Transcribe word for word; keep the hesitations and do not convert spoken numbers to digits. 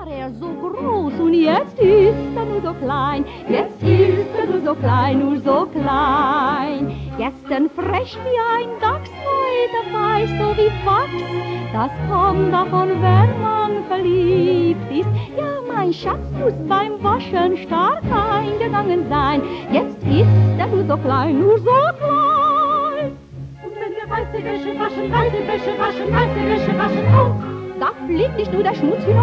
war er so groß und jetzt ist er nur so klein. Jetzt ist er nur so klein, nur so klein. Gestern frech wie ein Dachs, heute weiß so wie Wachs. Das kommt davon, wenn man verliebt ist. Ja, mein Schatz muss beim Waschen stark eingegangen sein. Jetzt ist er nur so klein, nur so klein. Und wenn wir weiße Wäsche waschen, weiße Wäsche waschen, weiße Wäsche waschen, oh, da fliegt nicht nur der Schmutz hinaus.